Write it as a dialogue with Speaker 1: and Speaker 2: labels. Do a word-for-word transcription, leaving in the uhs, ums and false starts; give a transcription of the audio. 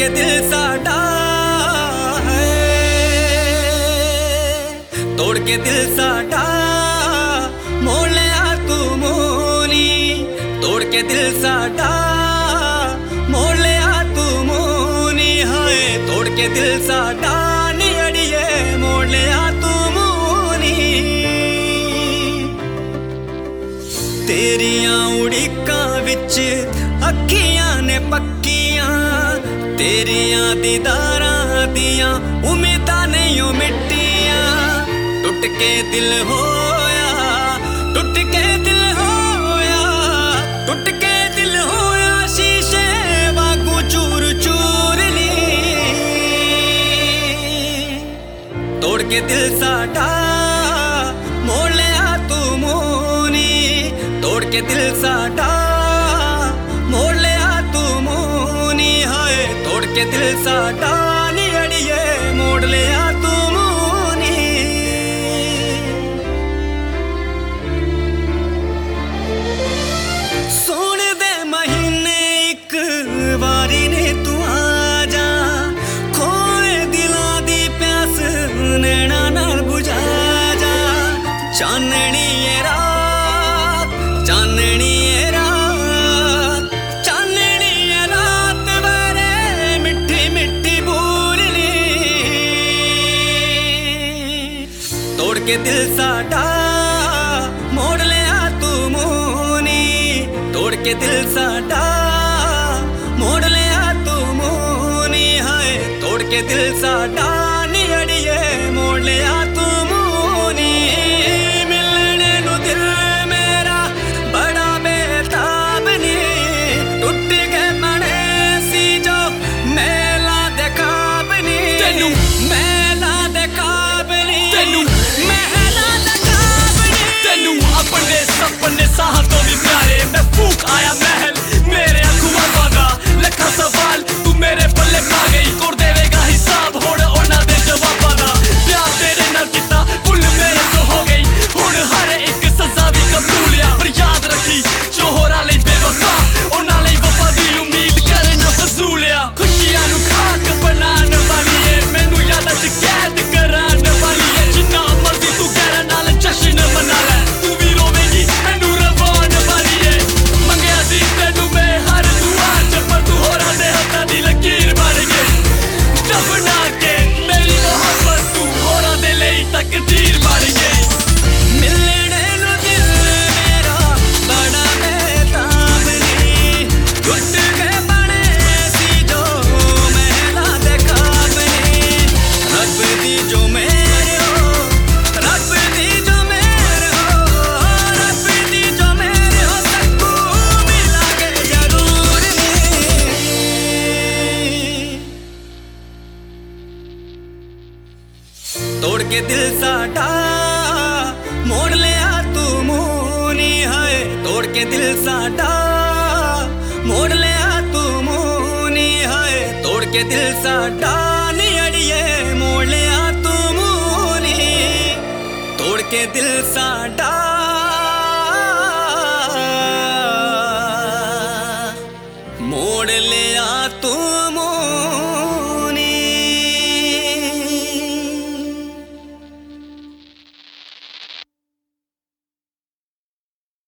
Speaker 1: के दिल साडा है, तोड़ के दिल साडा मोड़ लिया तू मोनी, तोड़ के दिल साडा मोड़ लिया तू मोनी है, तोड़ के दिल साडा नी अड़िए मोड़ लिया तू मोनी। तेरियां उड़िकां विच अखियां ने पक्कियां, तेरियां दीदारां दियां उम्मीदां नहीं ओ मिट्टियां। टुट के दिल होया, टुट के दिल होया, टुट के दिल होया शीशे वांगू चूर चूर ली। तोड़ के दिल साडा मोड़ लिया तू मोनी, तोड़ के दिल साडा मोड़ लिया तू मोनी है, तोड़ के दिल साडा नी अड़िए मोड़ लिया तू मोनी। सोने दे महीने एक वारी ने तू आ जा, खोए दिलां दी प्यास नैना नाल बुझा जा। चाननी ए रात, चाननी ए रात, चाननी ए रात वारे मिठी मिठी बोलनी। तोड़ के दिल साडा मोड़ लिया तू मोनी, तोड़ के दिल साडा मोड़ लिया तू मोनी है, तोड़ के दिल साडा नी अड़िए मोड़ लिया तू मोनी। मिलने नु दिल मेरा बड़ा बेताब नी, टुट के बने सी जो मेला दे ख्वाब नी। तेनू मेला दे ख्वाब नी, तेनू मेला दे ख्वाब नी।
Speaker 2: तेनू अपने सपने साह तो भी प्यारे मैं फूक आया महल मेरे अखुआं वागा। लखा सवाल तू मेरे पल्ले पा गई, कोर देवेगा हिसाब होड़ ओना दे जवाबां दा। प्यार तेरे नाल कीता भुल मेरे तो हो गई, हुण हर एक सजा भी कबूलिया। पर याद रखी जो होरा लई बेवफा ओना लई वफा दी उम्मीद करना फजूलिया। खुशियां नु खाक बनान वाली है, मैनू यादां च कैद करान वाली है। जिन्ना मर्जी तू गैरा नाल जश्न मना ले, तू भी रोवेगी मैनू रवान वाली है। मंगया सी तैनू मैं हर दुआ च, पर तू होरा दे हत्थां दी लकीर बन गई। दफना के मेरी मोहब्बत तू होरा दे लई तकदीर बन गई।
Speaker 1: मिलने नु दिल मेरा बड़ा बेताब नी, टुट के बने सी जो मेला दे ख्वाब नी। रब दी जो मेरे हो, रब दी जो मेरे हो, रब दी जो मेरे हो, सबको मिला के जरूर नी। तोड़ के दिल साडा मोड़ लिया तू मोनी है, तोड़ के दिल साडा मोड़ लिया तू मोनी है, तोड़ के दिल साडा नी अड़िए मोड़ लिया तू मोनी। तोड़ के दिल साडा